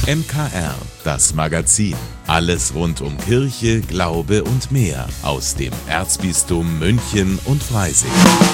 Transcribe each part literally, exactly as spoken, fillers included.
M K R, das Magazin. Alles rund um Kirche, Glaube und mehr aus dem Erzbistum München und Freising.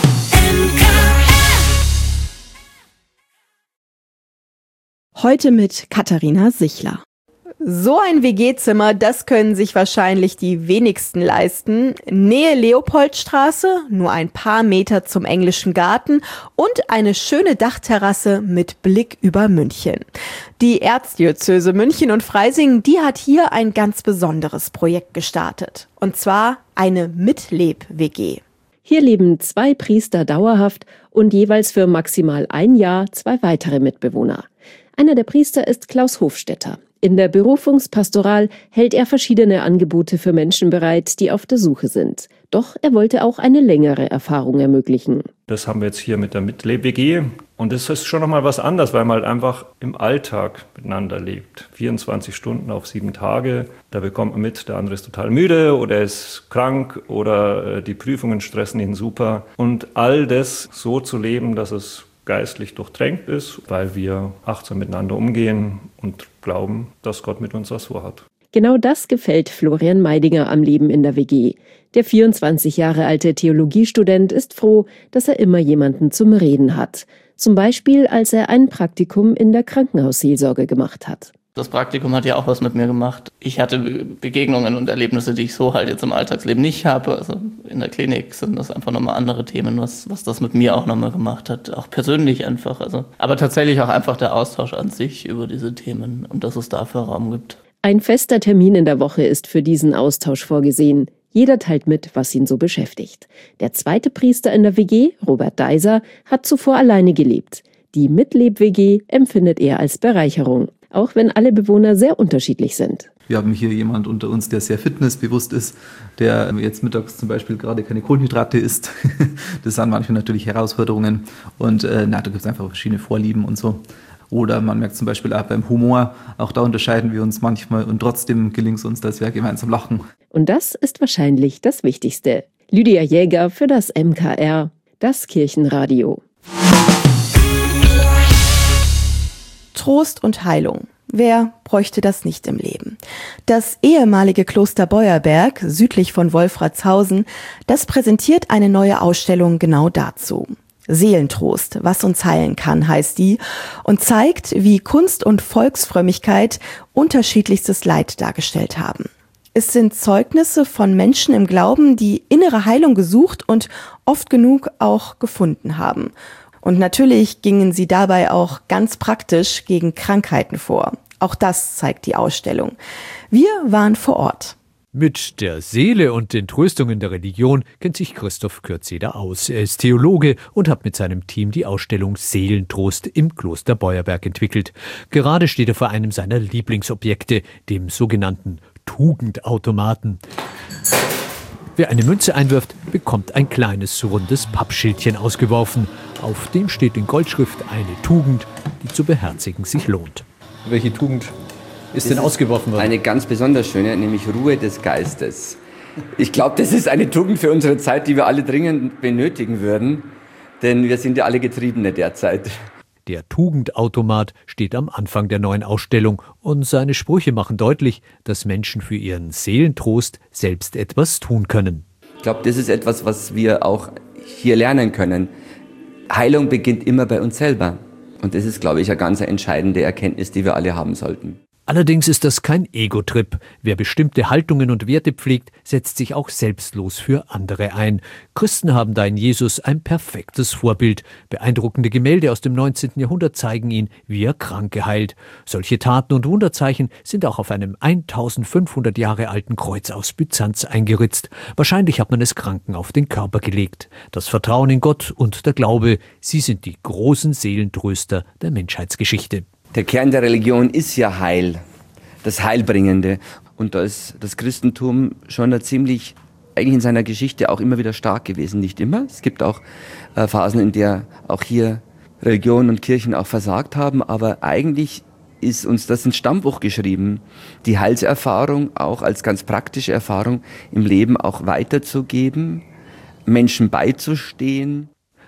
Heute mit Katharina Sichler. So ein W G-Zimmer, das können sich wahrscheinlich die wenigsten leisten. Nähe Leopoldstraße, nur ein paar Meter zum Englischen Garten und eine schöne Dachterrasse mit Blick über München. Die Erzdiözese München und Freising, die hat hier ein ganz besonderes Projekt gestartet. Und zwar eine Mitleb-W G. Hier leben zwei Priester dauerhaft und jeweils für maximal ein Jahr zwei weitere Mitbewohner. Einer der Priester ist Klaus Hofstetter. In der Berufungspastoral hält er verschiedene Angebote für Menschen bereit, die auf der Suche sind. Doch er wollte auch eine längere Erfahrung ermöglichen. Das haben wir jetzt hier mit der Mitleb-W G. Und das ist schon nochmal was anderes, weil man halt einfach im Alltag miteinander lebt. vierundzwanzig Stunden auf sieben Tage. Da bekommt man mit, der andere ist total müde oder er ist krank oder die Prüfungen stressen ihn super. Und all das so zu leben, dass es geistlich durchtränkt ist, weil wir achtsam miteinander umgehen und glauben, dass Gott mit uns was vorhat. Genau das gefällt Florian Meidinger am Leben in der W G. Der vierundzwanzig Jahre alte Theologiestudent ist froh, dass er immer jemanden zum Reden hat. Zum Beispiel, als er ein Praktikum in der Krankenhausseelsorge gemacht hat. Das Praktikum hat ja auch was mit mir gemacht. Ich hatte Begegnungen und Erlebnisse, die ich so halt jetzt im Alltagsleben nicht habe. Also in der Klinik sind das einfach nochmal andere Themen, was, was das mit mir auch nochmal gemacht hat. Auch persönlich einfach. Also, aber tatsächlich auch einfach der Austausch an sich über diese Themen und dass es dafür Raum gibt. Ein fester Termin in der Woche ist für diesen Austausch vorgesehen. Jeder teilt mit, was ihn so beschäftigt. Der zweite Priester in der W G, Robert Deiser, hat zuvor alleine gelebt. Die Mitleb-W G empfindet er als Bereicherung, auch wenn alle Bewohner sehr unterschiedlich sind. Wir haben hier jemand unter uns, der sehr fitnessbewusst ist, der jetzt mittags zum Beispiel gerade keine Kohlenhydrate isst. Das sind manchmal natürlich Herausforderungen und äh, na, da gibt es einfach verschiedene Vorlieben und so. Oder man merkt zum Beispiel auch beim Humor, auch da unterscheiden wir uns manchmal und trotzdem gelingt es uns, dass wir gemeinsam lachen. Und das ist wahrscheinlich das Wichtigste. Lydia Jäger für das M K R, das Kirchenradio. Trost und Heilung. Wer bräuchte das nicht im Leben? Das ehemalige Kloster Beuerberg, südlich von Wolfratshausen, das präsentiert eine neue Ausstellung genau dazu. Seelentrost, was uns heilen kann, heißt die, und zeigt, wie Kunst und Volksfrömmigkeit unterschiedlichstes Leid dargestellt haben. Es sind Zeugnisse von Menschen im Glauben, die innere Heilung gesucht und oft genug auch gefunden haben. Und natürlich gingen sie dabei auch ganz praktisch gegen Krankheiten vor. Auch das zeigt die Ausstellung. Wir waren vor Ort. Mit der Seele und den Tröstungen der Religion kennt sich Christoph Kürzeder aus. Er ist Theologe und hat mit seinem Team die Ausstellung Seelentrost im Kloster Beuerberg entwickelt. Gerade steht er vor einem seiner Lieblingsobjekte, dem sogenannten Tugendautomaten. Wer eine Münze einwirft, bekommt ein kleines, rundes Pappschildchen ausgeworfen. Auf dem steht in Goldschrift eine Tugend, die zu beherzigen sich lohnt. Welche Tugend ist denn ausgeworfen worden? Eine ganz besonders schöne, nämlich Ruhe des Geistes. Ich glaube, das ist eine Tugend für unsere Zeit, die wir alle dringend benötigen würden, denn wir sind ja alle Getriebene derzeit. Der Tugendautomat steht am Anfang der neuen Ausstellung und seine Sprüche machen deutlich, dass Menschen für ihren Seelentrost selbst etwas tun können. Ich glaube, das ist etwas, was wir auch hier lernen können. Heilung beginnt immer bei uns selber. Und das ist, glaube ich, eine ganz entscheidende Erkenntnis, die wir alle haben sollten. Allerdings ist das kein Ego-Trip. Wer bestimmte Haltungen und Werte pflegt, setzt sich auch selbstlos für andere ein. Christen haben da in Jesus ein perfektes Vorbild. Beeindruckende Gemälde aus dem neunzehnten Jahrhundert zeigen ihn, wie er Kranke heilt. Solche Taten und Wunderzeichen sind auch auf einem eintausendfünfhundert Jahre alten Kreuz aus Byzanz eingeritzt. Wahrscheinlich hat man es Kranken auf den Körper gelegt. Das Vertrauen in Gott und der Glaube, sie sind die großen Seelentröster der Menschheitsgeschichte. Der Kern der Religion ist ja Heil, das Heilbringende. Und da ist das Christentum schon da ziemlich, eigentlich in seiner Geschichte auch immer wieder stark gewesen. Nicht immer. Es gibt auch äh, Phasen, in der auch hier Religion und Kirchen auch versagt haben. Aber eigentlich ist uns das ins Stammbuch geschrieben, die Heilserfahrung auch als ganz praktische Erfahrung im Leben auch weiterzugeben, Menschen beizustehen.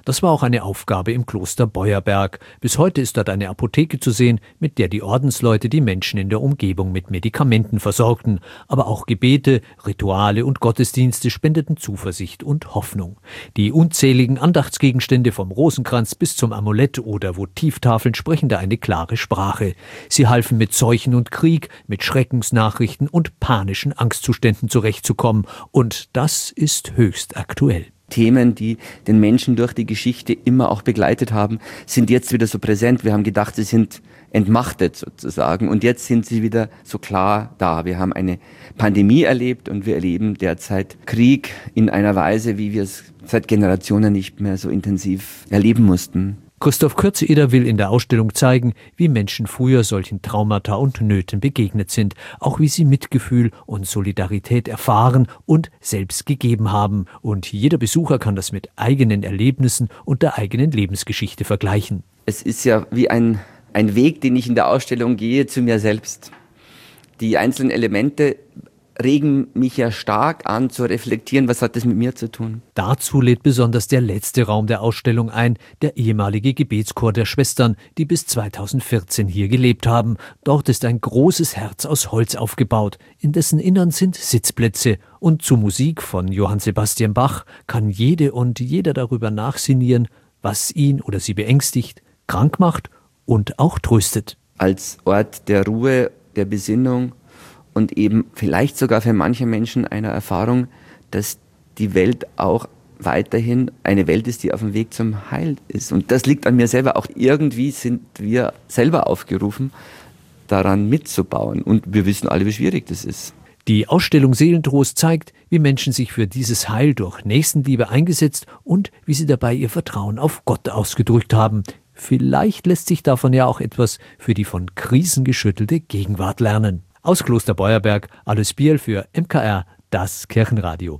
Das war auch eine Aufgabe im Kloster Beuerberg. Bis heute ist dort eine Apotheke zu sehen, mit der die Ordensleute die Menschen in der Umgebung mit Medikamenten versorgten. Aber auch Gebete, Rituale und Gottesdienste spendeten Zuversicht und Hoffnung. Die unzähligen Andachtsgegenstände vom Rosenkranz bis zum Amulett oder Votivtafeln sprechen da eine klare Sprache. Sie halfen mit Seuchen und Krieg, mit Schreckensnachrichten und panischen Angstzuständen zurechtzukommen. Und das ist höchst aktuell. Themen, die den Menschen durch die Geschichte immer auch begleitet haben, sind jetzt wieder so präsent. Wir haben gedacht, sie sind entmachtet sozusagen und jetzt sind sie wieder so klar da. Wir haben eine Pandemie erlebt und wir erleben derzeit Krieg in einer Weise, wie wir es seit Generationen nicht mehr so intensiv erleben mussten. Christoph Kürzeeder will in der Ausstellung zeigen, wie Menschen früher solchen Traumata und Nöten begegnet sind, auch wie sie Mitgefühl und Solidarität erfahren und selbst gegeben haben. Und jeder Besucher kann das mit eigenen Erlebnissen und der eigenen Lebensgeschichte vergleichen. Es ist ja wie ein, ein Weg, den ich in der Ausstellung gehe, zu mir selbst. Die einzelnen Elemente regen mich ja stark an zu reflektieren, was hat das mit mir zu tun. Dazu lädt besonders der letzte Raum der Ausstellung ein, der ehemalige Gebetschor der Schwestern, die bis zweitausendvierzehn hier gelebt haben. Dort ist ein großes Herz aus Holz aufgebaut, in dessen Innern sind Sitzplätze. Und zu Musik von Johann Sebastian Bach kann jede und jeder darüber nachsinnieren, was ihn oder sie beängstigt, krank macht und auch tröstet. Als Ort der Ruhe, der Besinnung und eben vielleicht sogar für manche Menschen eine Erfahrung, dass die Welt auch weiterhin eine Welt ist, die auf dem Weg zum Heil ist. Und das liegt an mir selber. Auch irgendwie sind wir selber aufgerufen, daran mitzubauen. Und wir wissen alle, wie schwierig das ist. Die Ausstellung Seelentrost zeigt, wie Menschen sich für dieses Heil durch Nächstenliebe eingesetzt und wie sie dabei ihr Vertrauen auf Gott ausgedrückt haben. Vielleicht lässt sich davon ja auch etwas für die von Krisen geschüttelte Gegenwart lernen. Aus Kloster Beuerberg, Alois Bierl für M K R, das Kirchenradio.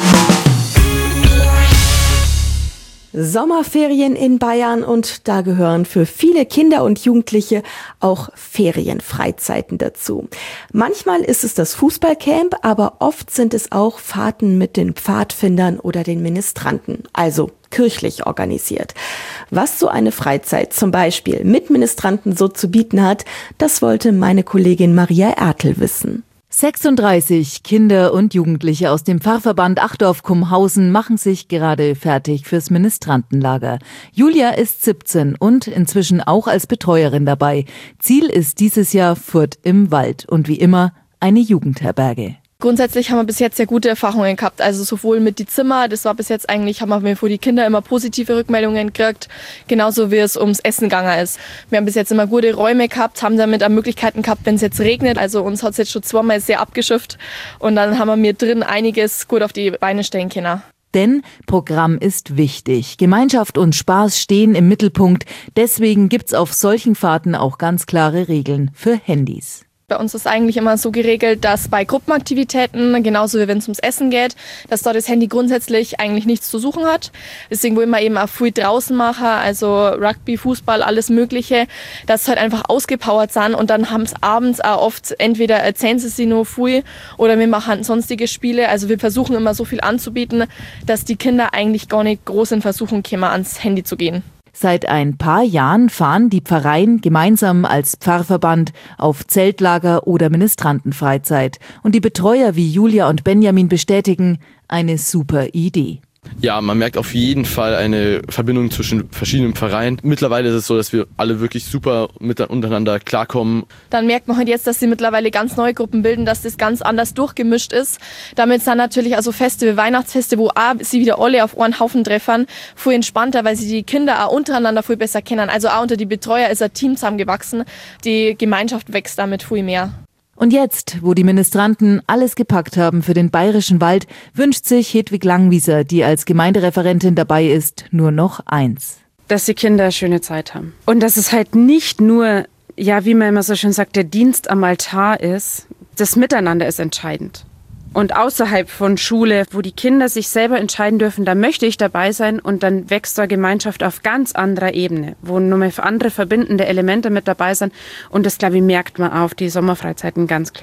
Sommerferien in Bayern und da gehören für viele Kinder und Jugendliche auch Ferienfreizeiten dazu. Manchmal ist es das Fußballcamp, aber oft sind es auch Fahrten mit den Pfadfindern oder den Ministranten, also kirchlich organisiert. Was so eine Freizeit zum Beispiel mit Ministranten so zu bieten hat, das wollte meine Kollegin Maria Ertel wissen. sechsunddreißig Kinder und Jugendliche aus dem Pfarrverband Achdorf-Kumhausen machen sich gerade fertig fürs Ministrantenlager. Julia ist siebzehn und inzwischen auch als Betreuerin dabei. Ziel ist dieses Jahr Furt im Wald und wie immer eine Jugendherberge. Grundsätzlich haben wir bis jetzt sehr gute Erfahrungen gehabt, also sowohl mit die Zimmer, das war bis jetzt eigentlich, haben wir für die Kinder immer positive Rückmeldungen gekriegt, genauso wie es ums Essen gegangen ist. Wir haben bis jetzt immer gute Räume gehabt, haben damit auch Möglichkeiten gehabt, wenn es jetzt regnet, also uns hat es jetzt schon zweimal sehr abgeschifft und dann haben wir mir drin einiges gut auf die Beine stellen können. Denn Programm ist wichtig. Gemeinschaft und Spaß stehen im Mittelpunkt, deswegen gibt's auf solchen Fahrten auch ganz klare Regeln für Handys. Bei uns ist eigentlich immer so geregelt, dass bei Gruppenaktivitäten, genauso wie wenn es ums Essen geht, dass da das Handy grundsätzlich eigentlich nichts zu suchen hat. Deswegen wollen wir eben auch viel draußen machen, also Rugby, Fußball, alles Mögliche, dass sie halt einfach ausgepowert sind und dann haben es abends auch oft, entweder erzählen sie sich noch viel oder wir machen sonstige Spiele. Also wir versuchen immer so viel anzubieten, dass die Kinder eigentlich gar nicht groß in Versuchung kommen, ans Handy zu gehen. Seit ein paar Jahren fahren die Pfarreien gemeinsam als Pfarrverband auf Zeltlager oder Ministrantenfreizeit. Und die Betreuer wie Julia und Benjamin bestätigen, eine super Idee. Ja, man merkt auf jeden Fall eine Verbindung zwischen verschiedenen Pfarreien. Mittlerweile ist es so, dass wir alle wirklich super miteinander klarkommen. Dann merkt man halt jetzt, dass sie mittlerweile ganz neue Gruppen bilden, dass das ganz anders durchgemischt ist. Damit sind natürlich also Feste wie Weihnachtsfeste, wo auch sie wieder alle auf einen Haufen treffen, viel entspannter, weil sie die Kinder auch untereinander viel besser kennen. Also auch unter die Betreuer ist ein Team zusammengewachsen. Die Gemeinschaft wächst damit viel mehr. Und jetzt, wo die Ministranten alles gepackt haben für den bayerischen Wald, wünscht sich Hedwig Langwieser, die als Gemeindereferentin dabei ist, nur noch eins. Dass die Kinder eine schöne Zeit haben. Und dass es halt nicht nur, ja, wie man immer so schön sagt, der Dienst am Altar ist. Das Miteinander ist entscheidend. Und außerhalb von Schule, wo die Kinder sich selber entscheiden dürfen, da möchte ich dabei sein und dann wächst da Gemeinschaft auf ganz anderer Ebene, wo nochmal andere verbindende Elemente mit dabei sind und das, glaube ich, merkt man auf die Sommerfreizeiten ganz klar.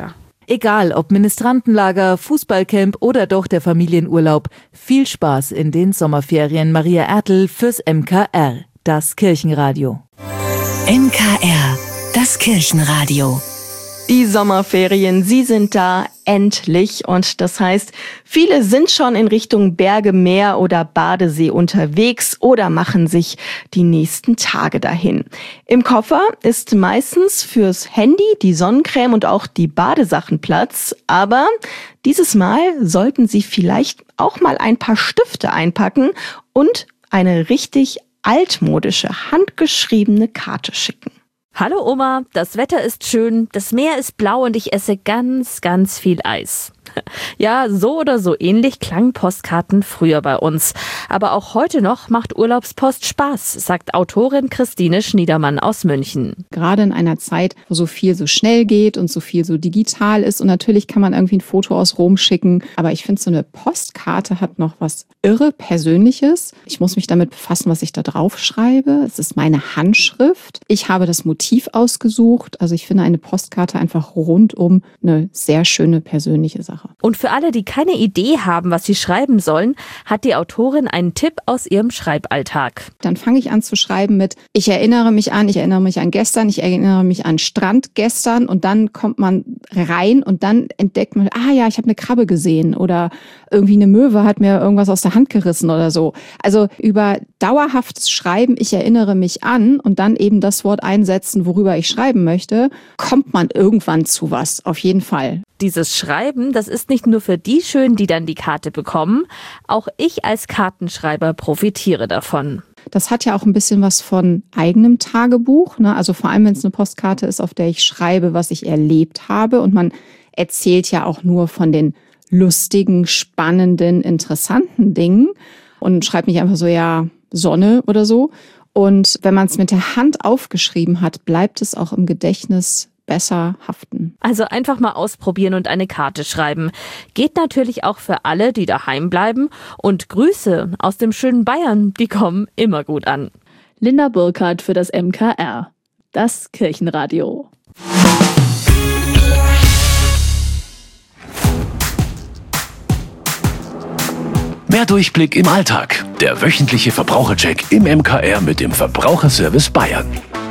Egal ob Ministrantenlager, Fußballcamp oder doch der Familienurlaub. Viel Spaß in den Sommerferien. Maria Ertl fürs M K R, das Kirchenradio. M K R, das Kirchenradio. Die Sommerferien, sie sind da, endlich. Und das heißt, viele sind schon in Richtung Berge, Meer oder Badesee unterwegs oder machen sich die nächsten Tage dahin. Im Koffer ist meistens fürs Handy, die Sonnencreme und auch die Badesachen Platz. Aber dieses Mal sollten Sie vielleicht auch mal ein paar Stifte einpacken und eine richtig altmodische, handgeschriebene Karte schicken. Hallo Oma, das Wetter ist schön, das Meer ist blau und ich esse ganz, ganz viel Eis. Ja, so oder so ähnlich klangen Postkarten früher bei uns. Aber auch heute noch macht Urlaubspost Spaß, sagt Autorin Christine Schniedermann aus München. Gerade in einer Zeit, wo so viel so schnell geht und so viel so digital ist. Und natürlich kann man irgendwie ein Foto aus Rom schicken. Aber ich finde, so eine Postkarte hat noch was irre Persönliches. Ich muss mich damit befassen, was ich da drauf schreibe. Es ist meine Handschrift. Ich habe das Motiv ausgesucht. Also ich finde eine Postkarte einfach rundum eine sehr schöne persönliche Sache. Und für alle, die keine Idee haben, was sie schreiben sollen, hat die Autorin einen Tipp aus ihrem Schreiballtag. Dann fange ich an zu schreiben mit, ich erinnere mich an, ich erinnere mich an gestern, ich erinnere mich an Strand gestern und dann kommt man rein und dann entdeckt man, ah ja, ich habe eine Krabbe gesehen oder irgendwie eine Möwe hat mir irgendwas aus der Hand gerissen oder so. Also über dauerhaftes Schreiben, ich erinnere mich an und dann eben das Wort einsetzen, worüber ich schreiben möchte, kommt man irgendwann zu was, auf jeden Fall. Dieses Schreiben, das ist nicht nur für die schön, die dann die Karte bekommen. Auch ich als Kartenschreiber profitiere davon. Das hat ja auch ein bisschen was von eigenem Tagebuch, ne? Also vor allem, wenn es eine Postkarte ist, auf der ich schreibe, was ich erlebt habe. Und man erzählt ja auch nur von den lustigen, spannenden, interessanten Dingen und schreibt nicht einfach so, ja, Sonne oder so. Und wenn man es mit der Hand aufgeschrieben hat, bleibt es auch im Gedächtnis besser haften. Also einfach mal ausprobieren und eine Karte schreiben. Geht natürlich auch für alle, die daheim bleiben. Und Grüße aus dem schönen Bayern, die kommen immer gut an. Linda Burkhardt für das M K R, das Kirchenradio. Mehr Durchblick im Alltag. Der wöchentliche Verbrauchercheck im M K R mit dem Verbraucherservice Bayern.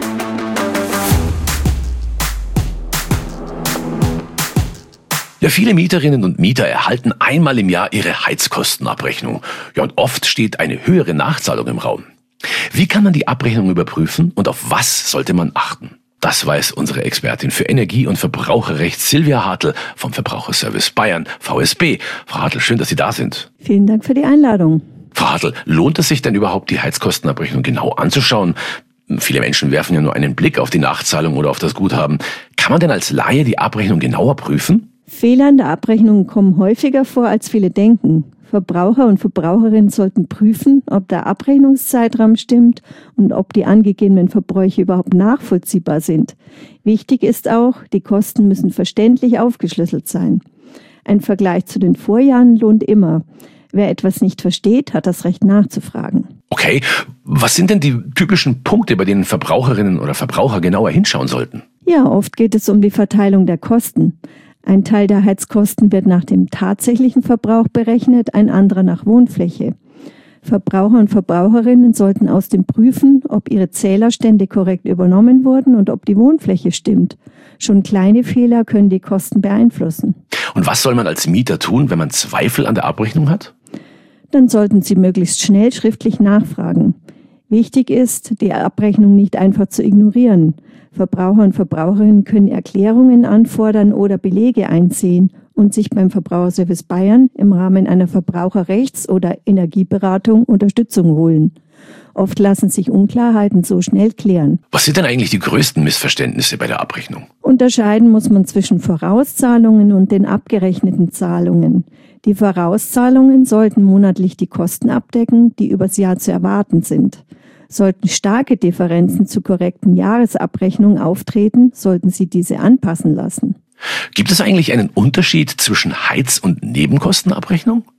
Ja, viele Mieterinnen und Mieter erhalten einmal im Jahr ihre Heizkostenabrechnung. Ja, und oft steht eine höhere Nachzahlung im Raum. Wie kann man die Abrechnung überprüfen und auf was sollte man achten? Das weiß unsere Expertin für Energie- und Verbraucherrecht Silvia Hartl vom Verbraucherservice Bayern, V S B. Frau Hartl, schön, dass Sie da sind. Vielen Dank für die Einladung. Frau Hartl, lohnt es sich denn überhaupt, die Heizkostenabrechnung genau anzuschauen? Viele Menschen werfen ja nur einen Blick auf die Nachzahlung oder auf das Guthaben. Kann man denn als Laie die Abrechnung genauer prüfen? Fehler in der Abrechnung kommen häufiger vor, als viele denken. Verbraucher und Verbraucherinnen sollten prüfen, ob der Abrechnungszeitraum stimmt und ob die angegebenen Verbräuche überhaupt nachvollziehbar sind. Wichtig ist auch, die Kosten müssen verständlich aufgeschlüsselt sein. Ein Vergleich zu den Vorjahren lohnt immer. Wer etwas nicht versteht, hat das Recht nachzufragen. Okay, was sind denn die typischen Punkte, bei denen Verbraucherinnen oder Verbraucher genauer hinschauen sollten? Ja, oft geht es um die Verteilung der Kosten. Ein Teil der Heizkosten wird nach dem tatsächlichen Verbrauch berechnet, ein anderer nach Wohnfläche. Verbraucher und Verbraucherinnen sollten außerdem prüfen, ob ihre Zählerstände korrekt übernommen wurden und ob die Wohnfläche stimmt. Schon kleine Fehler können die Kosten beeinflussen. Und was soll man als Mieter tun, wenn man Zweifel an der Abrechnung hat? Dann sollten Sie möglichst schnell schriftlich nachfragen. Wichtig ist, die Abrechnung nicht einfach zu ignorieren. Verbraucher und Verbraucherinnen können Erklärungen anfordern oder Belege einsehen und sich beim Verbraucherservice Bayern im Rahmen einer Verbraucherrechts- oder Energieberatung Unterstützung holen. Oft lassen sich Unklarheiten so schnell klären. Was sind denn eigentlich die größten Missverständnisse bei der Abrechnung? Unterscheiden muss man zwischen Vorauszahlungen und den abgerechneten Zahlungen. Die Vorauszahlungen sollten monatlich die Kosten abdecken, die übers Jahr zu erwarten sind. Sollten starke Differenzen zur korrekten Jahresabrechnung auftreten, sollten Sie diese anpassen lassen. Gibt es eigentlich einen Unterschied zwischen Heiz- und Nebenkostenabrechnung?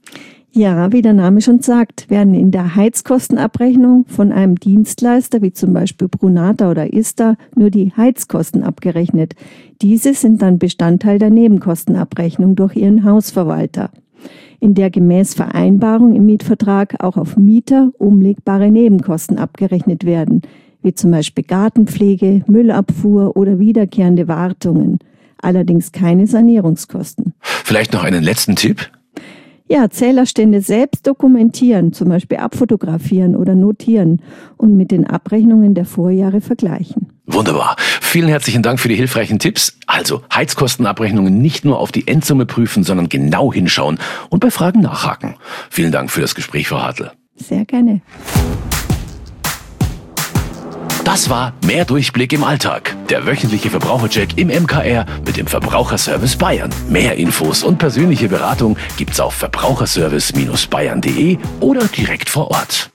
Ja, wie der Name schon sagt, werden in der Heizkostenabrechnung von einem Dienstleister wie zum Beispiel Brunata oder Ista nur die Heizkosten abgerechnet. Diese sind dann Bestandteil der Nebenkostenabrechnung durch ihren Hausverwalter, in der gemäß Vereinbarung im Mietvertrag auch auf Mieter umlegbare Nebenkosten abgerechnet werden, wie zum Beispiel Gartenpflege, Müllabfuhr oder wiederkehrende Wartungen. Allerdings keine Sanierungskosten. Vielleicht noch einen letzten Tipp? Ja, Zählerstände selbst dokumentieren, zum Beispiel abfotografieren oder notieren und mit den Abrechnungen der Vorjahre vergleichen. Wunderbar. Vielen herzlichen Dank für die hilfreichen Tipps. Also Heizkostenabrechnungen nicht nur auf die Endsumme prüfen, sondern genau hinschauen und bei Fragen nachhaken. Vielen Dank für das Gespräch, Frau Hartl. Sehr gerne. Das war Mehr Durchblick im Alltag. Der wöchentliche Verbrauchercheck im M K R mit dem Verbraucherservice Bayern. Mehr Infos und persönliche Beratung gibt's auf verbraucherservice Bindestrich bayern punkt de oder direkt vor Ort.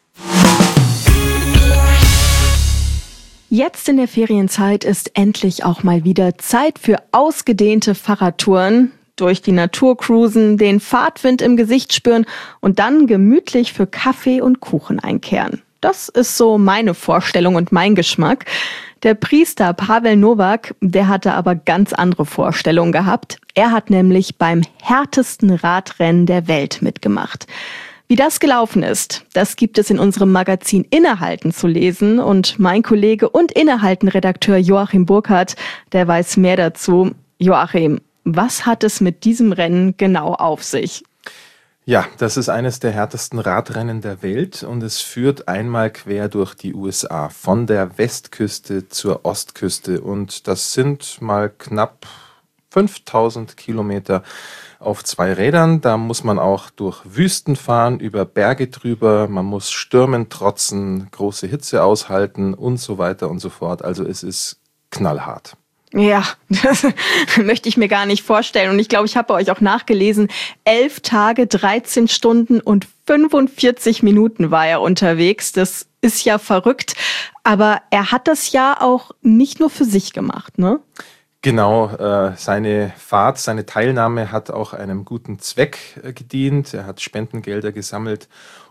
Jetzt in der Ferienzeit ist endlich auch mal wieder Zeit für ausgedehnte Fahrradtouren. Durch die Natur cruisen, den Fahrtwind im Gesicht spüren und dann gemütlich für Kaffee und Kuchen einkehren. Das ist so meine Vorstellung und mein Geschmack. Der Priester Pavel Nowak, der hatte aber ganz andere Vorstellungen gehabt. Er hat nämlich beim härtesten Radrennen der Welt mitgemacht. Wie das gelaufen ist, das gibt es in unserem Magazin Innehalten zu lesen. Und mein Kollege und Innehalten-Redakteur Joachim Burkhardt, der weiß mehr dazu. Joachim, was hat es mit diesem Rennen genau auf sich? Ja, das ist eines der härtesten Radrennen der Welt und es führt einmal quer durch die U S A, von der Westküste zur Ostküste. Und das sind mal knapp fünftausend Kilometer auf zwei Rädern. Da muss man auch durch Wüsten fahren, über Berge drüber, man muss Stürmen trotzen, große Hitze aushalten und so weiter und so fort. Also es ist knallhart. Ja, das möchte ich mir gar nicht vorstellen. Und ich glaube, ich habe bei euch auch nachgelesen, elf Tage, dreizehn Stunden und fünfundvierzig Minuten war er unterwegs. Das ist ja verrückt. Aber er hat das ja auch nicht nur für sich gemacht, ne? Genau, äh, seine Fahrt, seine Teilnahme hat auch einem guten Zweck äh, gedient. Er hat Spendengelder gesammelt.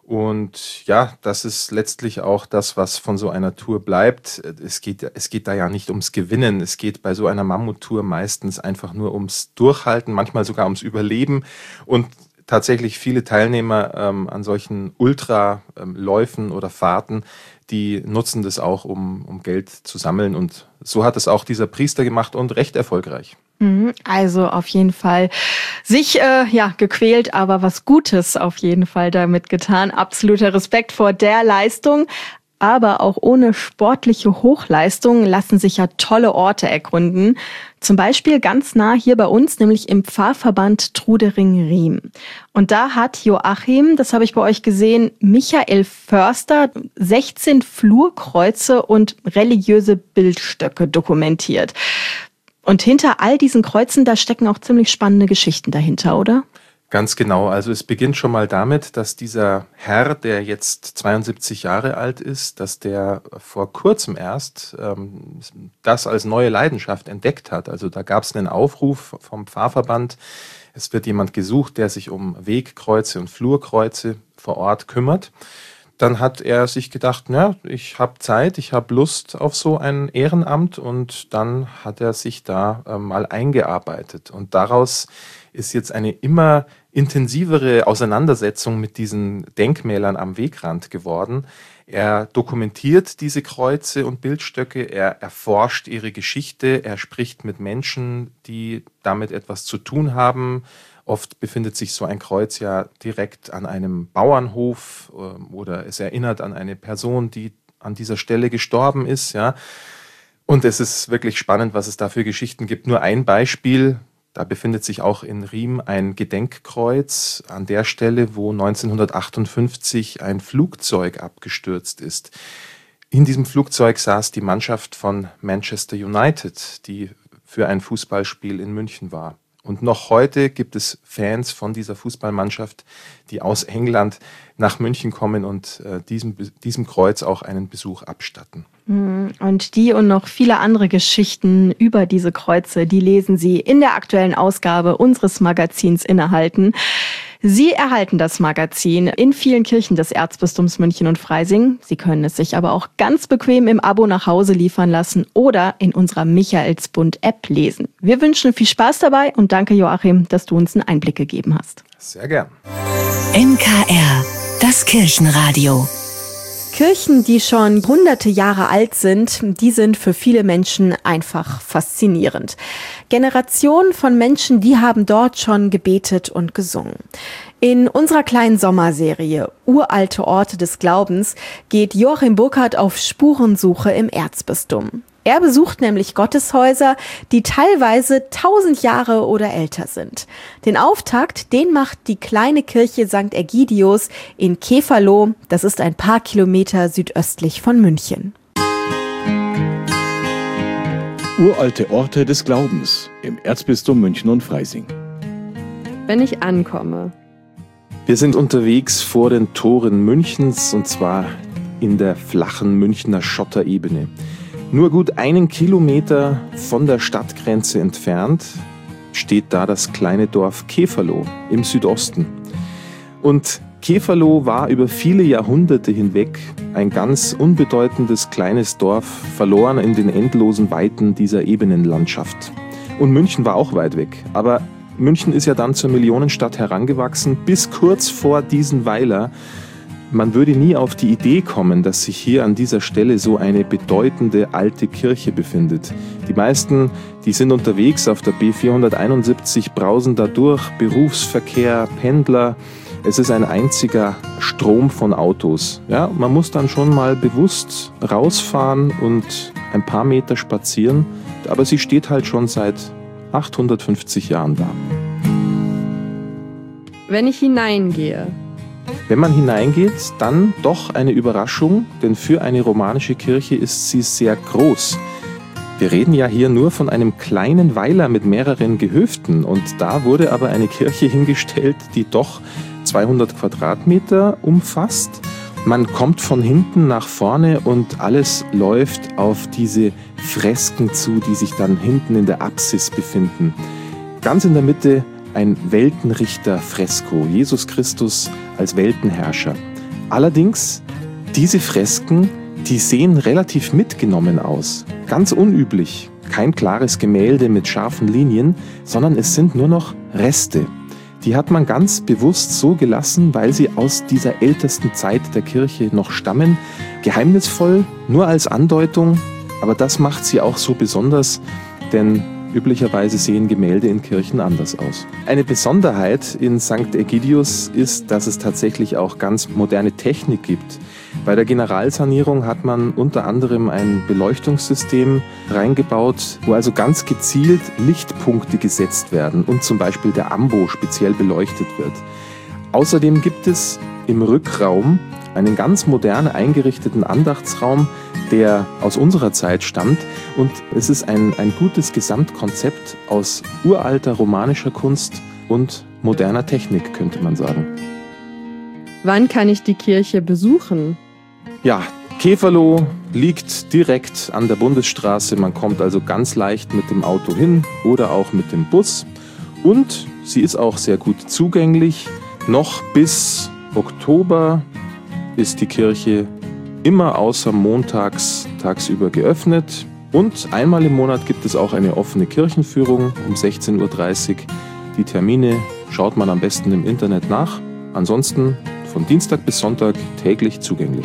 Und ja, das ist letztlich auch das, was von so einer Tour bleibt. Es geht, es geht da ja nicht ums Gewinnen. Es geht bei so einer Mammuttour meistens einfach nur ums Durchhalten, manchmal sogar ums Überleben. Und tatsächlich viele Teilnehmer ähm, an solchen Ultraläufen ähm, oder Fahrten, die nutzen das auch, um, um Geld zu sammeln. Und so hat es auch dieser Priester gemacht und recht erfolgreich. Also auf jeden Fall sich äh, ja gequält, aber was Gutes auf jeden Fall damit getan. Absoluter Respekt vor der Leistung. Aber auch ohne sportliche Hochleistung lassen sich ja tolle Orte ergründen. Zum Beispiel ganz nah hier bei uns, nämlich im Pfarrverband Trudering-Riem. Und da hat Joachim, das habe ich bei euch gesehen, Michael Förster sechzehn Flurkreuze und religiöse Bildstöcke dokumentiert. Und hinter all diesen Kreuzen, da stecken auch ziemlich spannende Geschichten dahinter, oder? Ganz genau. Also es beginnt schon mal damit, dass dieser Herr, der jetzt zweiundsiebzig Jahre alt ist, dass der vor kurzem erst ähm, das als neue Leidenschaft entdeckt hat. Also da gab es einen Aufruf vom Pfarrverband. Es wird jemand gesucht, der sich um Wegkreuze und Flurkreuze vor Ort kümmert. Dann hat er sich gedacht, na, ich habe Zeit, ich habe Lust auf so ein Ehrenamt und dann hat er sich da äh, mal eingearbeitet. Und daraus ist jetzt eine immer intensivere Auseinandersetzung mit diesen Denkmälern am Wegrand geworden. Er dokumentiert diese Kreuze und Bildstöcke, er erforscht ihre Geschichte, er spricht mit Menschen, die damit etwas zu tun haben. Oft befindet sich so ein Kreuz ja direkt an einem Bauernhof oder es erinnert an eine Person, die an dieser Stelle gestorben ist. Ja. Und es ist wirklich spannend, was es da für Geschichten gibt. Nur ein Beispiel, da befindet sich auch in Riem ein Gedenkkreuz an der Stelle, wo neunzehnhundertachtundfünfzig ein Flugzeug abgestürzt ist. In diesem Flugzeug saß die Mannschaft von Manchester United, die für ein Fußballspiel in München war. Und noch heute gibt es Fans von dieser Fußballmannschaft, die aus England nach München kommen und äh, diesem, diesem Kreuz auch einen Besuch abstatten. Und die und noch viele andere Geschichten über diese Kreuze, die lesen Sie in der aktuellen Ausgabe unseres Magazins Innehalten. Sie erhalten das Magazin in vielen Kirchen des Erzbistums München und Freising. Sie können es sich aber auch ganz bequem im Abo nach Hause liefern lassen oder in unserer Michaelsbund-App lesen. Wir wünschen viel Spaß dabei und danke, Joachim, dass du uns einen Einblick gegeben hast. Sehr gern. N K R, das Kirchenradio. Kirchen, die schon hunderte Jahre alt sind, die sind für viele Menschen einfach faszinierend. Generationen von Menschen, die haben dort schon gebetet und gesungen. In unserer kleinen Sommerserie Uralte Orte des Glaubens geht Joachim Burkhardt auf Spurensuche im Erzbistum. Er besucht nämlich Gotteshäuser, die teilweise tausend Jahre oder älter sind. Den Auftakt, den macht die kleine Kirche Sankt Ägidius in Keferloh. Das ist ein paar Kilometer südöstlich von München. Uralte Orte des Glaubens im Erzbistum München und Freising. Wenn ich ankomme. Wir sind unterwegs vor den Toren Münchens und zwar in der flachen Münchner Schotterebene. Nur gut einen Kilometer von der Stadtgrenze entfernt steht da das kleine Dorf Keferloh im Südosten. Und Keferloh war über viele Jahrhunderte hinweg ein ganz unbedeutendes kleines Dorf, verloren in den endlosen Weiten dieser Ebenenlandschaft. Und München war auch weit weg, aber München ist ja dann zur Millionenstadt herangewachsen, bis kurz vor diesen Weiler. Man würde nie auf die Idee kommen, dass sich hier an dieser Stelle so eine bedeutende alte Kirche befindet. Die meisten, die sind unterwegs auf der B vierhunderteinundsiebzig, brausen da durch, Berufsverkehr, Pendler. Es ist ein einziger Strom von Autos. Ja, man muss dann schon mal bewusst rausfahren und ein paar Meter spazieren, aber sie steht halt schon seit achthundertfünfzig Jahren da. Wenn ich hineingehe. Wenn man hineingeht, dann doch eine Überraschung, denn für eine romanische Kirche ist sie sehr groß. Wir reden ja hier nur von einem kleinen Weiler mit mehreren Gehöften und da wurde aber eine Kirche hingestellt, die doch zweihundert Quadratmeter umfasst. Man kommt von hinten nach vorne und alles läuft auf diese Fresken zu, die sich dann hinten in der Apsis befinden. Ganz in der Mitte ein Weltenrichter-Fresko, Jesus Christus als Weltenherrscher. Allerdings, diese Fresken, die sehen relativ mitgenommen aus. Ganz unüblich. Kein klares Gemälde mit scharfen Linien, sondern es sind nur noch Reste. Die hat man ganz bewusst so gelassen, weil sie aus dieser ältesten Zeit der Kirche noch stammen. Geheimnisvoll, nur als Andeutung, aber das macht sie auch so besonders, denn üblicherweise sehen Gemälde in Kirchen anders aus. Eine Besonderheit in Sankt Ägidius ist, dass es tatsächlich auch ganz moderne Technik gibt. Bei der Generalsanierung hat man unter anderem ein Beleuchtungssystem reingebaut, wo also ganz gezielt Lichtpunkte gesetzt werden und zum Beispiel der Ambo speziell beleuchtet wird. Außerdem gibt es im Rückraum einen ganz modern eingerichteten Andachtsraum, der aus unserer Zeit stammt. Und es ist ein, ein gutes Gesamtkonzept aus uralter romanischer Kunst und moderner Technik, könnte man sagen. Wann kann ich die Kirche besuchen? Ja, Keferloh liegt direkt an der Bundesstraße. Man kommt also ganz leicht mit dem Auto hin oder auch mit dem Bus. Und sie ist auch sehr gut zugänglich. Noch bis Oktober ist die Kirche immer außer montags tagsüber geöffnet. Und einmal im Monat gibt es auch eine offene Kirchenführung um sechzehn Uhr dreißig. Die Termine schaut man am besten im Internet nach. Ansonsten von Dienstag bis Sonntag täglich zugänglich.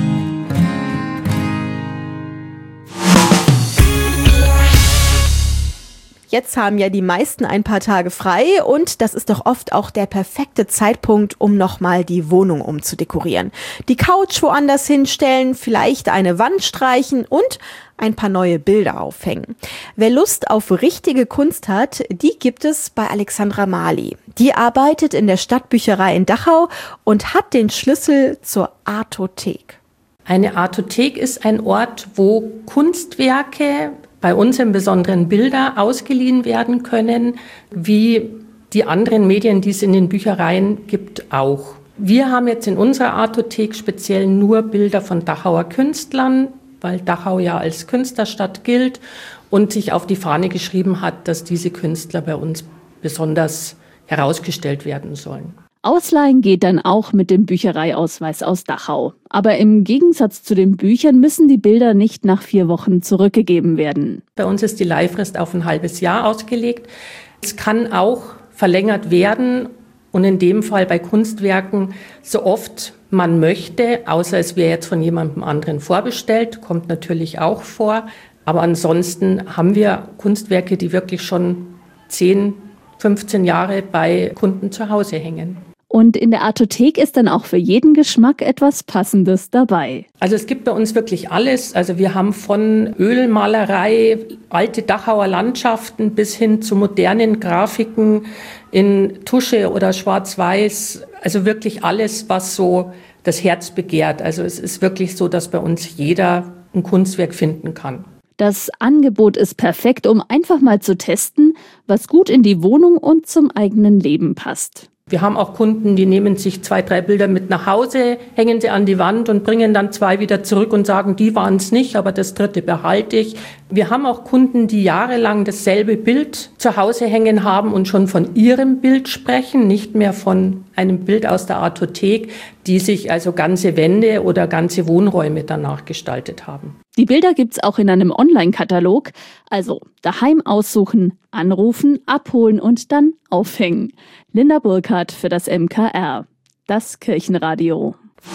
Jetzt haben ja die meisten ein paar Tage frei und das ist doch oft auch der perfekte Zeitpunkt, um nochmal die Wohnung umzudekorieren. Die Couch woanders hinstellen, vielleicht eine Wand streichen und ein paar neue Bilder aufhängen. Wer Lust auf richtige Kunst hat, die gibt es bei Alexandra Mali. Die arbeitet in der Stadtbücherei in Dachau und hat den Schlüssel zur Artothek. Eine Artothek ist ein Ort, wo Kunstwerke, bei uns im Besonderen Bilder, ausgeliehen werden können, wie die anderen Medien, die es in den Büchereien gibt, auch. Wir haben jetzt in unserer Artothek speziell nur Bilder von Dachauer Künstlern, weil Dachau ja als Künstlerstadt gilt und sich auf die Fahne geschrieben hat, dass diese Künstler bei uns besonders herausgestellt werden sollen. Ausleihen geht dann auch mit dem Büchereiausweis aus Dachau. Aber im Gegensatz zu den Büchern müssen die Bilder nicht nach vier Wochen zurückgegeben werden. Bei uns ist die Leihfrist auf ein halbes Jahr ausgelegt. Es kann auch verlängert werden und in dem Fall bei Kunstwerken so oft man möchte, außer es wäre jetzt von jemandem anderen vorbestellt, kommt natürlich auch vor. Aber ansonsten haben wir Kunstwerke, die wirklich schon zehn, fünfzehn Jahre bei Kunden zu Hause hängen. Und in der Artothek ist dann auch für jeden Geschmack etwas Passendes dabei. Also es gibt bei uns wirklich alles. Also wir haben von Ölmalerei, alte Dachauer Landschaften bis hin zu modernen Grafiken in Tusche oder Schwarz-Weiß. Also wirklich alles, was so das Herz begehrt. Also es ist wirklich so, dass bei uns jeder ein Kunstwerk finden kann. Das Angebot ist perfekt, um einfach mal zu testen, was gut in die Wohnung und zum eigenen Leben passt. Wir haben auch Kunden, die nehmen sich zwei, drei Bilder mit nach Hause, hängen sie an die Wand und bringen dann zwei wieder zurück und sagen, die waren es nicht, aber das dritte behalte ich. Wir haben auch Kunden, die jahrelang dasselbe Bild zu Hause hängen haben und schon von ihrem Bild sprechen, nicht mehr von einem Bild aus der Artothek, die sich also ganze Wände oder ganze Wohnräume danach gestaltet haben. Die Bilder gibt's auch in einem Online-Katalog, also daheim aussuchen, anrufen, abholen und dann aufhängen. Linda Burkhardt für das M K R, das Kirchenradio.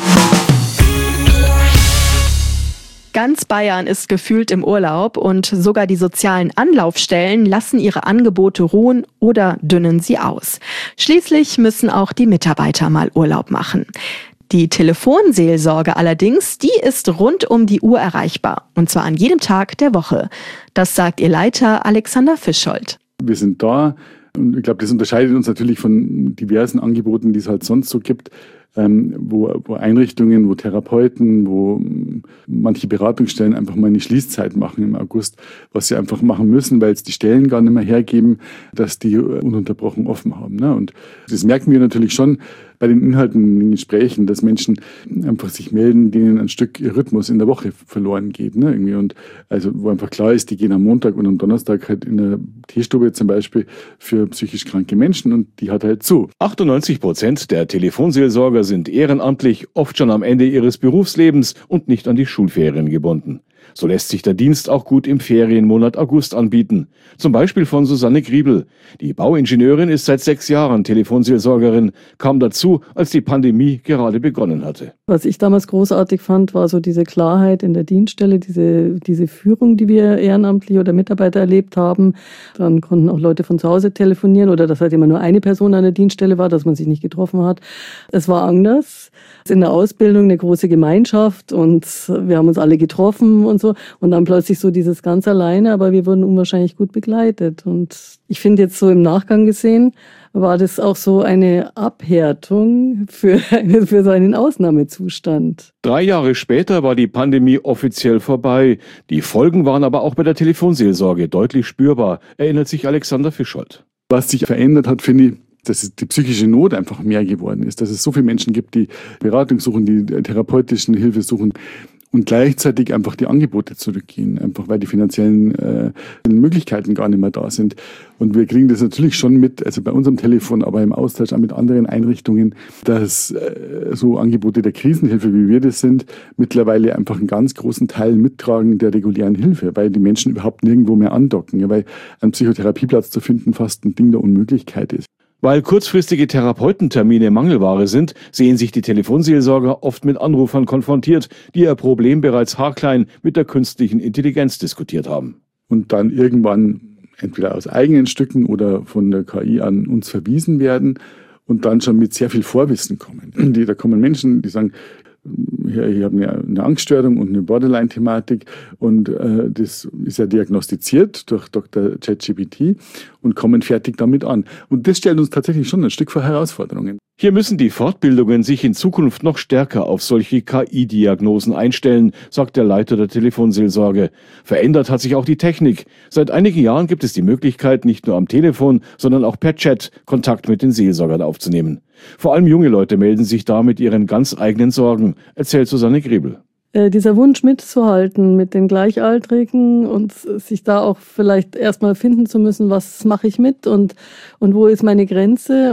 Ganz Bayern ist gefühlt im Urlaub und sogar die sozialen Anlaufstellen lassen ihre Angebote ruhen oder dünnen sie aus. Schließlich müssen auch die Mitarbeiter mal Urlaub machen. Die Telefonseelsorge allerdings, die ist rund um die Uhr erreichbar, und zwar an jedem Tag der Woche. Das sagt ihr Leiter Alexander Fischoldt. Wir sind da und ich glaube, das unterscheidet uns natürlich von diversen Angeboten, die es halt sonst so gibt, ähm, wo, wo Einrichtungen, wo Therapeuten, wo manche Beratungsstellen einfach mal eine Schließzeit machen im August, was sie einfach machen müssen, weil es die Stellen gar nicht mehr hergeben, dass die ununterbrochen offen haben. Ne? Und das merken wir natürlich schon bei den Inhalten in den Gesprächen, dass Menschen einfach sich melden, denen ein Stück Rhythmus in der Woche verloren geht. Ne? Irgendwie. Und also wo einfach klar ist, die gehen am Montag und am Donnerstag halt in der Teestube zum Beispiel für psychisch kranke Menschen und die hat halt zu. achtundneunzig Prozent der Telefonseelsorger sind ehrenamtlich, oft schon am Ende ihres Berufslebens und nicht an die Schulferien gebunden. So lässt sich der Dienst auch gut im Ferienmonat August anbieten. Zum Beispiel von Susanne Griebel. Die Bauingenieurin ist seit sechs Jahren Telefonseelsorgerin, kam dazu, als die Pandemie gerade begonnen hatte. Was ich damals großartig fand, war so diese Klarheit in der Dienststelle, diese, diese Führung, die wir ehrenamtlich oder Mitarbeiter erlebt haben. Dann konnten auch Leute von zu Hause telefonieren oder dass halt immer nur eine Person an der Dienststelle war, dass man sich nicht getroffen hat. Es war anders. In der Ausbildung eine große Gemeinschaft und wir haben uns alle getroffen und so. Und dann plötzlich so dieses ganz alleine, aber wir wurden unwahrscheinlich gut begleitet. Und ich finde jetzt so im Nachgang gesehen, war das auch so eine Abhärtung für, für so einen Ausnahmezustand. Drei Jahre später war die Pandemie offiziell vorbei. Die Folgen waren aber auch bei der Telefonseelsorge deutlich spürbar, erinnert sich Alexander Fischoldt. Was sich verändert hat, finde ich, dass die psychische Not einfach mehr geworden ist, dass es so viele Menschen gibt, die Beratung suchen, die therapeutische Hilfe suchen und gleichzeitig einfach die Angebote zurückgehen, einfach weil die finanziellen äh, Möglichkeiten gar nicht mehr da sind. Und wir kriegen das natürlich schon mit, also bei unserem Telefon, aber im Austausch auch mit anderen Einrichtungen, dass äh, so Angebote der Krisenhilfe, wie wir das sind, mittlerweile einfach einen ganz großen Teil mittragen der regulären Hilfe, weil die Menschen überhaupt nirgendwo mehr andocken, ja, weil ein Psychotherapieplatz zu finden fast ein Ding der Unmöglichkeit ist. Weil kurzfristige Therapeutentermine Mangelware sind, sehen sich die Telefonseelsorger oft mit Anrufern konfrontiert, die ihr Problem bereits haarklein mit der künstlichen Intelligenz diskutiert haben. Und dann irgendwann entweder aus eigenen Stücken oder von der K I an uns verwiesen werden und dann schon mit sehr viel Vorwissen kommen. Die, da kommen Menschen, die sagen, ich habe eine, eine Angststörung und eine Borderline-Thematik und äh, das ist ja diagnostiziert durch Doktor ChatGPT und kommen fertig damit an. Und das stellt uns tatsächlich schon ein Stück vor Herausforderungen. Hier müssen die Fortbildungen sich in Zukunft noch stärker auf solche K I-Diagnosen einstellen, sagt der Leiter der Telefonseelsorge. Verändert hat sich auch die Technik. Seit einigen Jahren gibt es die Möglichkeit, nicht nur am Telefon, sondern auch per Chat Kontakt mit den Seelsorgern aufzunehmen. Vor allem junge Leute melden sich da mit ihren ganz eigenen Sorgen, erzählt Susanne Griebel. Äh, dieser Wunsch mitzuhalten mit den Gleichaltrigen und sich da auch vielleicht erstmal finden zu müssen, was mache ich mit und, und wo ist meine Grenze.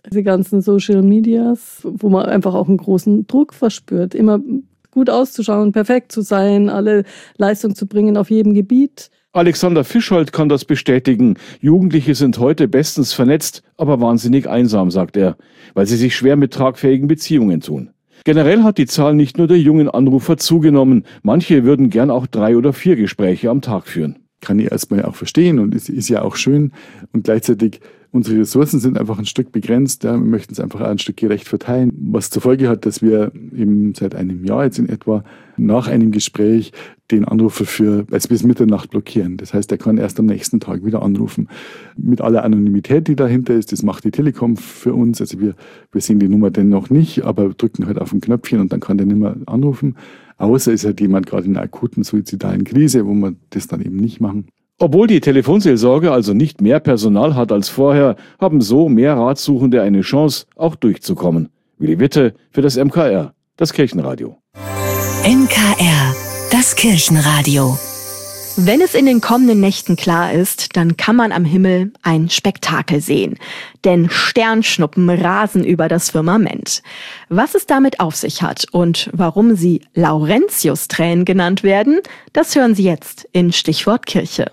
diese ganzen Social Medias, wo man einfach auch einen großen Druck verspürt, immer gut auszuschauen, perfekt zu sein, alle Leistung zu bringen auf jedem Gebiet. Alexander Fischold kann das bestätigen. Jugendliche sind heute bestens vernetzt, aber wahnsinnig einsam, sagt er, weil sie sich schwer mit tragfähigen Beziehungen tun. Generell hat die Zahl nicht nur der jungen Anrufer zugenommen. Manche würden gern auch drei oder vier Gespräche am Tag führen. Kann ich erstmal auch verstehen und es ist ja auch schön. Und gleichzeitig, unsere Ressourcen sind einfach ein Stück begrenzt. Ja, wir möchten es einfach auch ein Stück gerecht verteilen. Was zur Folge hat, dass wir eben seit einem Jahr jetzt in etwa nach einem Gespräch den Anrufer für also bis Mitternacht blockieren. Das heißt, er kann erst am nächsten Tag wieder anrufen. Mit aller Anonymität, die dahinter ist, das macht die Telekom für uns. Also wir, wir sehen die Nummer denn noch nicht, aber drücken halt auf ein Knöpfchen und dann kann der nicht mehr anrufen. Außer ist halt jemand gerade in einer akuten suizidalen Krise, wo wir das dann eben nicht machen. Obwohl die Telefonseelsorge also nicht mehr Personal hat als vorher, haben so mehr Ratsuchende eine Chance, auch durchzukommen. Willi Witte für das M K R, das Kirchenradio. M K R, das Kirchenradio. Wenn es in den kommenden Nächten klar ist, dann kann man am Himmel ein Spektakel sehen. Denn Sternschnuppen rasen über das Firmament. Was es damit auf sich hat und warum sie Laurentius-Tränen genannt werden, das hören Sie jetzt in Stichwort Kirche.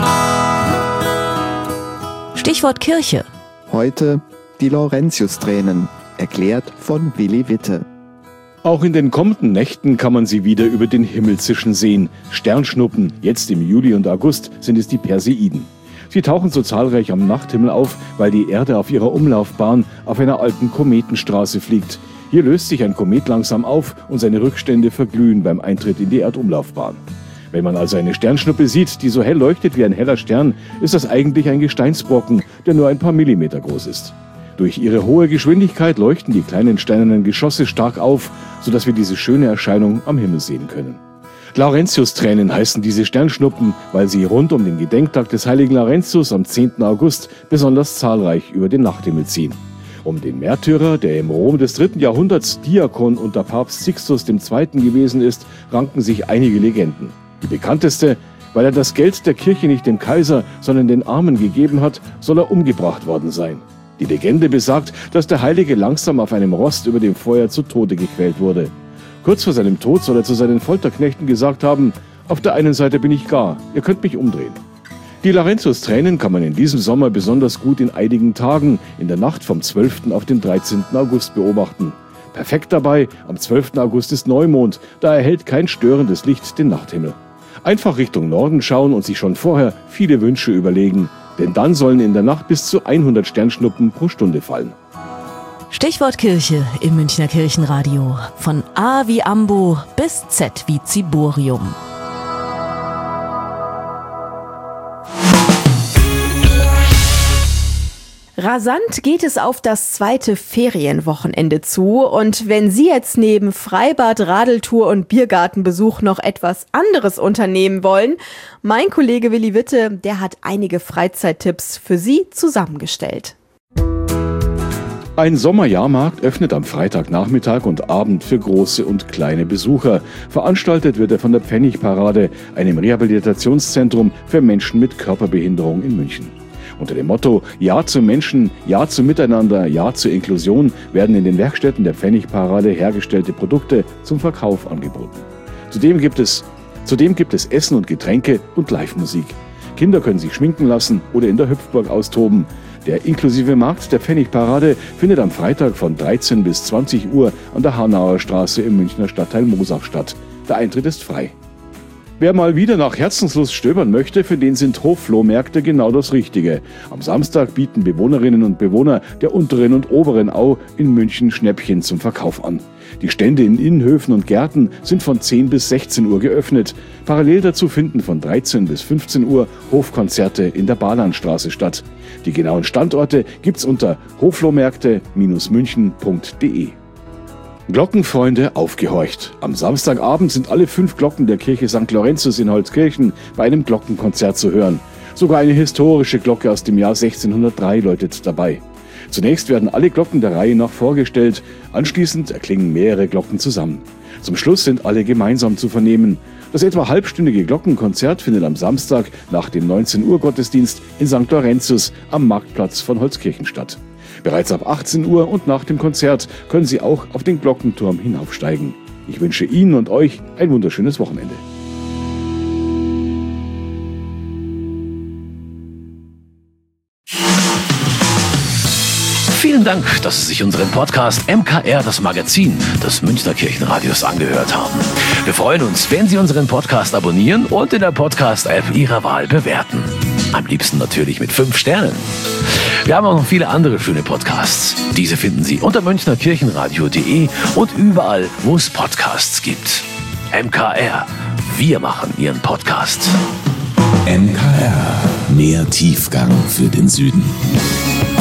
Stichwort Kirche. Heute die Laurentius-Tränen, erklärt von Willi Witte. Auch in den kommenden Nächten kann man sie wieder über den Himmel zischen sehen. Sternschnuppen, jetzt im Juli und August sind es die Perseiden. Sie tauchen so zahlreich am Nachthimmel auf, weil die Erde auf ihrer Umlaufbahn auf einer alten Kometenstraße fliegt. Hier löst sich ein Komet langsam auf und seine Rückstände verglühen beim Eintritt in die Erdumlaufbahn. Wenn man also eine Sternschnuppe sieht, die so hell leuchtet wie ein heller Stern, ist das eigentlich ein Gesteinsbrocken, der nur ein paar Millimeter groß ist. Durch ihre hohe Geschwindigkeit leuchten die kleinen steinernen Geschosse stark auf, sodass wir diese schöne Erscheinung am Himmel sehen können. Laurentius-Tränen heißen diese Sternschnuppen, weil sie rund um den Gedenktag des heiligen Laurentius am zehnten August besonders zahlreich über den Nachthimmel ziehen. Um den Märtyrer, der im Rom des dritten Jahrhunderts Diakon unter Papst Sixtus der Zweite gewesen ist, ranken sich einige Legenden. Die bekannteste: weil er das Geld der Kirche nicht dem Kaiser, sondern den Armen gegeben hat, soll er umgebracht worden sein. Die Legende besagt, dass der Heilige langsam auf einem Rost über dem Feuer zu Tode gequält wurde. Kurz vor seinem Tod soll er zu seinen Folterknechten gesagt haben: Auf der einen Seite bin ich gar, ihr könnt mich umdrehen. Die Laurentius-Tränen kann man in diesem Sommer besonders gut in einigen Tagen, in der Nacht vom zwölften auf den dreizehnten August beobachten. Perfekt dabei, am zwölften August ist Neumond, da erhellt kein störendes Licht den Nachthimmel. Einfach Richtung Norden schauen und sich schon vorher viele Wünsche überlegen. Denn dann sollen in der Nacht bis zu hundert Sternschnuppen pro Stunde fallen. Stichwort Kirche im Münchner Kirchenradio. Von A wie Ambo bis Z wie Ziborium. Rasant geht es auf das zweite Ferienwochenende zu und wenn Sie jetzt neben Freibad, Radeltour und Biergartenbesuch noch etwas anderes unternehmen wollen, mein Kollege Willi Witte, der hat einige Freizeittipps für Sie zusammengestellt. Ein Sommerjahrmarkt öffnet am Freitagnachmittag und Abend für große und kleine Besucher. Veranstaltet wird er von der Pfennigparade, einem Rehabilitationszentrum für Menschen mit Körperbehinderung in München. Unter dem Motto Ja zum Menschen, Ja zum Miteinander, Ja zur Inklusion werden in den Werkstätten der Pfennigparade hergestellte Produkte zum Verkauf angeboten. Zudem gibt es, zudem gibt es Essen und Getränke und Live-Musik. Kinder können sich schminken lassen oder in der Hüpfburg austoben. Der inklusive Markt der Pfennigparade findet am Freitag von dreizehn bis zwanzig Uhr an der Hanauer Straße im Münchner Stadtteil Moosach statt. Der Eintritt ist frei. Wer mal wieder nach Herzenslust stöbern möchte, für den sind Hofflohmärkte genau das Richtige. Am Samstag bieten Bewohnerinnen und Bewohner der unteren und oberen Au in München Schnäppchen zum Verkauf an. Die Stände in Innenhöfen und Gärten sind von zehn bis sechzehn Uhr geöffnet. Parallel dazu finden von dreizehn bis fünfzehn Uhr Hofkonzerte in der Bahnlandstraße statt. Die genauen Standorte gibt's unter hoflohmärkte Bindestrich münchen punkt de. Glockenfreunde, aufgehorcht. Am Samstagabend sind alle fünf Glocken der Kirche Sankt Laurentius in Holzkirchen bei einem Glockenkonzert zu hören. Sogar eine historische Glocke aus dem Jahr sechzehnhundertdrei läutet dabei. Zunächst werden alle Glocken der Reihe nach vorgestellt, anschließend erklingen mehrere Glocken zusammen. Zum Schluss sind alle gemeinsam zu vernehmen. Das etwa halbstündige Glockenkonzert findet am Samstag nach dem neunzehn Uhr Gottesdienst in Sankt Laurentius am Marktplatz von Holzkirchen statt. Bereits ab achtzehn Uhr und nach dem Konzert können Sie auch auf den Glockenturm hinaufsteigen. Ich wünsche Ihnen und euch ein wunderschönes Wochenende. Vielen Dank, dass Sie sich unseren Podcast M K R, das Magazin des Münchner Kirchenradios, angehört haben. Wir freuen uns, wenn Sie unseren Podcast abonnieren und in der Podcast-App Ihrer Wahl bewerten. Am liebsten natürlich mit fünf Sternen. Wir haben auch noch viele andere schöne Podcasts. Diese finden Sie unter münchnerkirchenradio punkt de und überall, wo es Podcasts gibt. M K R, wir machen Ihren Podcast. M K R, mehr Tiefgang für den Süden.